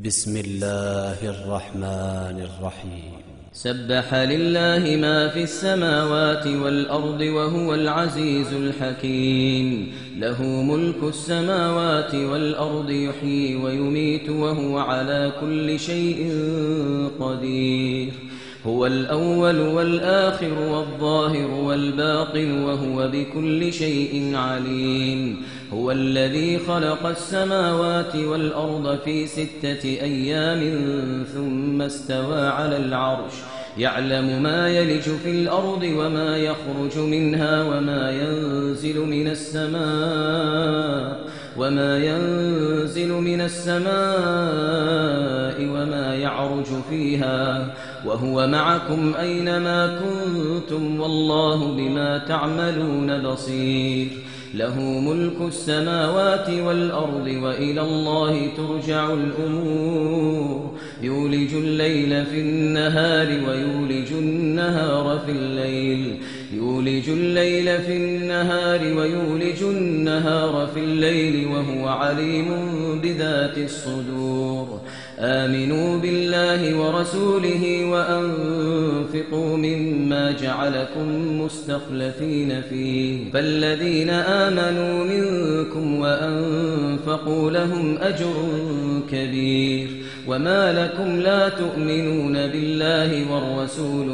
بسم الله الرحمن الرحيم. سبح لله ما في السماوات والأرض وهو العزيز الحكيم. له ملك السماوات والأرض يحيي ويميت وهو على كل شيء قدير. هو الأول والآخر والظاهر والباطن وهو بكل شيء عليم. هو الذي خلق السماوات والأرض في 6 أيام ثم استوى على العرش يعلم ما يلج في الأرض وما يخرج منها وما ينزل من السماء وما يعرج فيها وهو معكم أينما كنتم والله بما تعملون بصير. له ملك السماوات والأرض وإلى الله ترجع الأمور. يولج الليل في النهار ويولج النهار في الليل وهو عليم بذات الصدور. آمنوا بالله ورسوله وأنفقوا مما جعلكم مستخلفين فيه فالذين آمنوا منكم وأنفقوا لهم أجر كبير. وما لكم لا تؤمنون بالله والرسول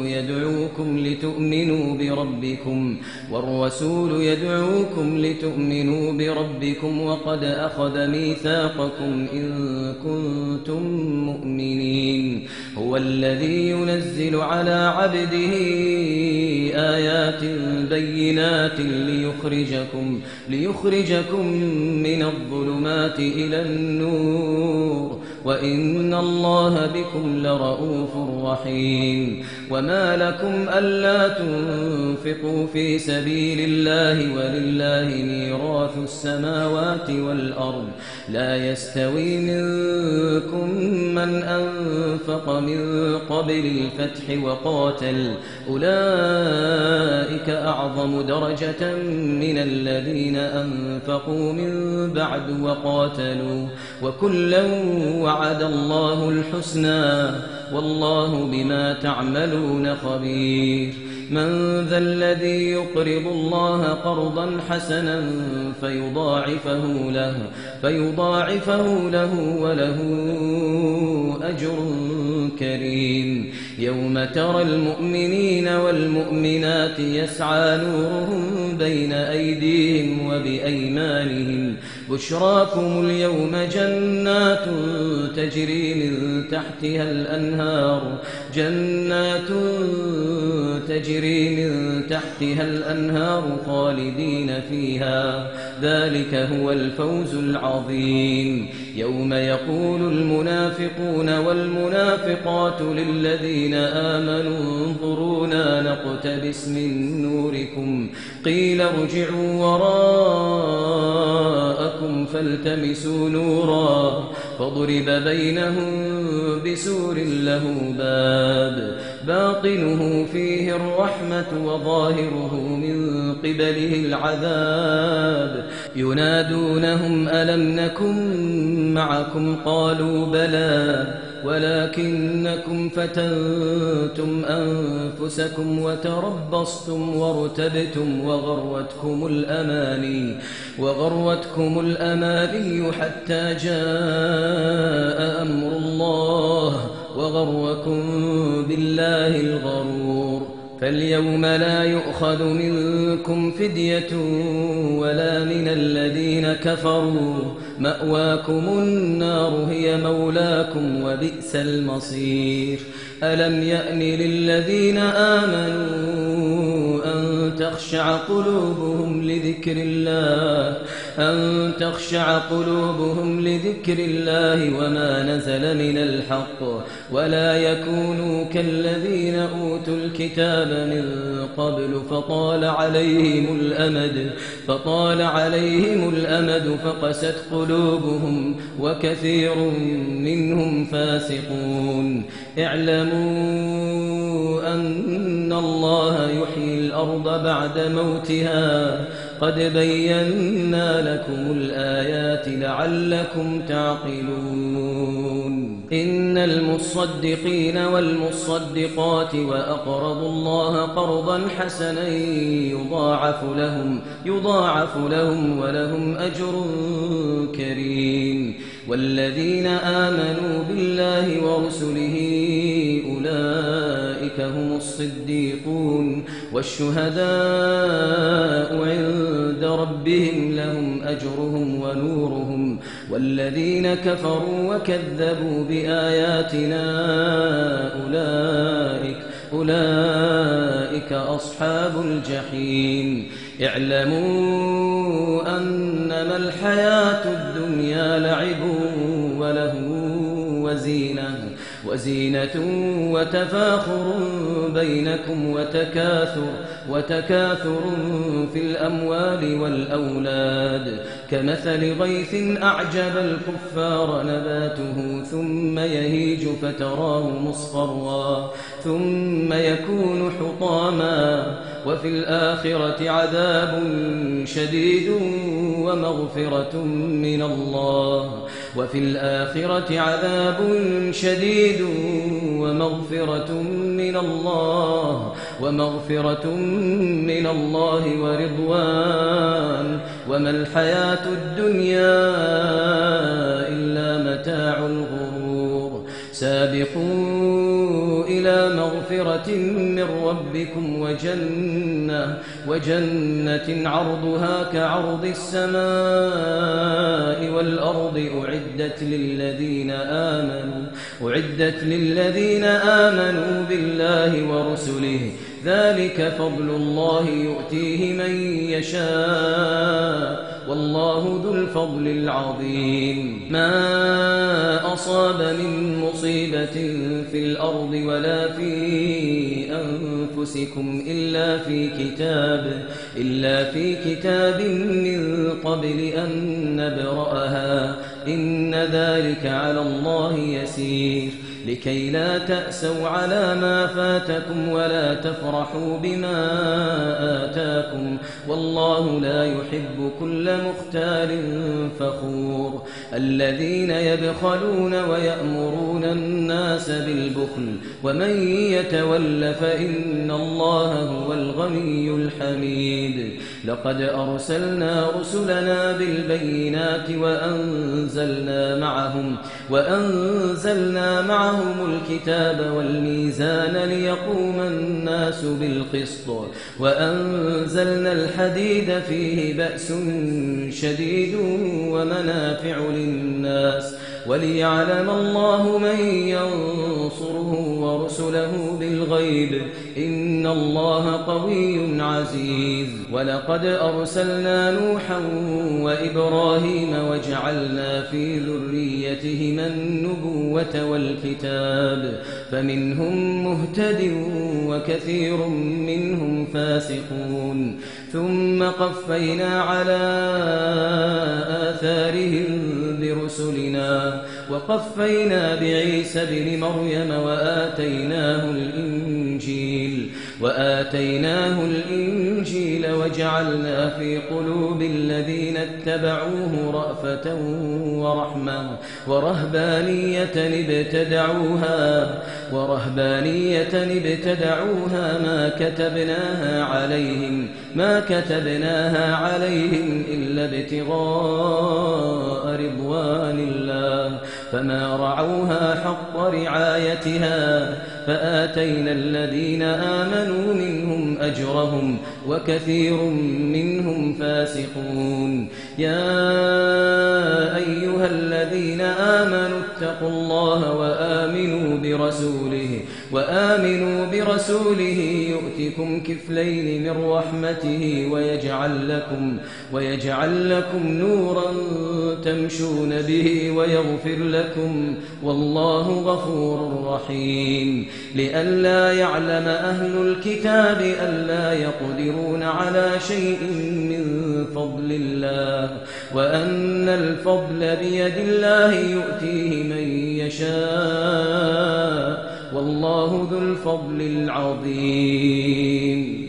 يدعوكم لتؤمنوا بربكم وقد أخذ ميثاقكم إن كنتم مؤمنين. هو الذي ينزل على عبده آيات بينات ليخرجكم من الظلمات إلى النور وإن الله بكم لرؤوف رحيم. وما لكم ألا تنفقوا في سبيل الله ولله ميراث السماوات والأرض لا يستوي منكم من أنفق من قبل الفتح وقاتل أولئك أعظم درجة من الذين أنفقوا من بعد وقاتلوا وكلا وعد الله الحسنى والله بما تعملون خبير. من ذا الذي يقرض الله قرضا حسنا فيضاعفه له وله أجر كريم. يوم ترى المؤمنين والمؤمنات يسعى نورهم بين أيديهم وبأيمانهم بشراكم اليوم جنات تجري من تحتها الأنهار خالدين فيها ذلك هو الفوز العظيم. يوم يقول المنافقون والمنافقات للذين آمنوا انظرونا نقتبس من نوركم قيل ارجعوا وراءكم فالتمسوا نورا فضرب بينهم بسور له باب باطنه فيه الرحمة وظاهره من قبله العذاب. ينادونهم ألم نكن معكم قالوا بلى ولكنكم فتنتم أنفسكم وتربصتم وارتبتم وغرتكم الأماني حتى جاء أمر الله وغركم بالله الغرور. فاليوم لا يؤخذ منكم فدية ولا من الذين كفروا مأواكم النار هي مولاكم وبئس المصير. ألم يأن للذين آمنوا أن تخشع قلوبهم لذكر الله وما نزل من الحق ولا يكونوا كالذين أوتوا الكتاب من قبل فطال عليهم الأمد فقست قلوبهم وكثير منهم فاسقون. اعلموا أن الله يحيي الأرض بعد موتها قد بينا لكم الآيات لعلكم تعقلون. إن المصدقين والمصدقات وأقرضوا الله قرضا حسنا يضاعف لهم ولهم أجر كريم. والذين آمنوا بالله ورسله أولئك هم الصديقون والشهداء عند ربهم لهم أجرهم ونورهم. والذين كفروا وكذبوا بآياتنا أولئك أصحاب الجحيم. اعلموا أنما الحياة الدنيا لعب وله وزينة وتفاخر بينكم وتكاثر في الأموال والأولاد كمثل غيث أعجب الكفار نباته ثم يهيج فتراه مصفرا ثم يكون حطاما وفي الآخرة عذاب شديد ومغفرة من الله ورضوان وما الحياة الدنيا إلا متاع الغرور. سابقوا إلى مغفرة من ربكم وجنة عرضها كعرض السماء والأرض أعدت للذين آمنوا بالله ورسله ذلك فضل الله يؤتيه من يشاء والله ذو الفضل العظيم. ما أصاب من مصيبة في الأرض ولا في أنفسكم إلا في كتاب من قبل أن نبرأها إن ذلك على الله يسير. لكي لا تأسوا على ما فاتكم ولا تفرحوا بما آتاكم والله لا يحب كل مختال فخور. الذين يبخلون ويأمرون الناس بالبخل ومن يتول فإن الله هو الغني الحميد. لقد أرسلنا رسلنا بالبينات وأنزلنا معهم الكتاب والميزان ليقوم الناس بالقسط وأنزلنا الحديد فيه بأس شديد ومنافع للناس وليعلم الله من ينصره ورسله بالغيب إن الله قوي عزيز. ولقد أرسلنا نوحا وإبراهيم وجعلنا في ذريتهما النبوة والكتاب فمنهم مهتد وكثير منهم فاسقون. ثم قفينا على آثارهم برسلنا وقفينا بعيسى ابن مريم وآتيناه الإنجيل وجعلنا في قلوب الذين اتبعوه رأفة ورحمة ورهبانية ابتدعوها ما كتبناها عليهم إلا ابتغاء رضوان الله فما رعوها حق رعايتها فآتينا الذين آمنوا منهم أجرهم وكثير منهم فاسقون. يا أيها الذين آمنوا اتقوا الله وآمنوا برسوله يؤتكم كفلين من رحمته ويجعل لكم نورا تمشون به ويغفر لكم والله غفور رحيم. لئلا يعلم أهل الكتاب ألا يقدرون على شيء من فضل الله وأن الفضل بيد الله يؤتيه من يشاء والله ذو الفضل العظيم.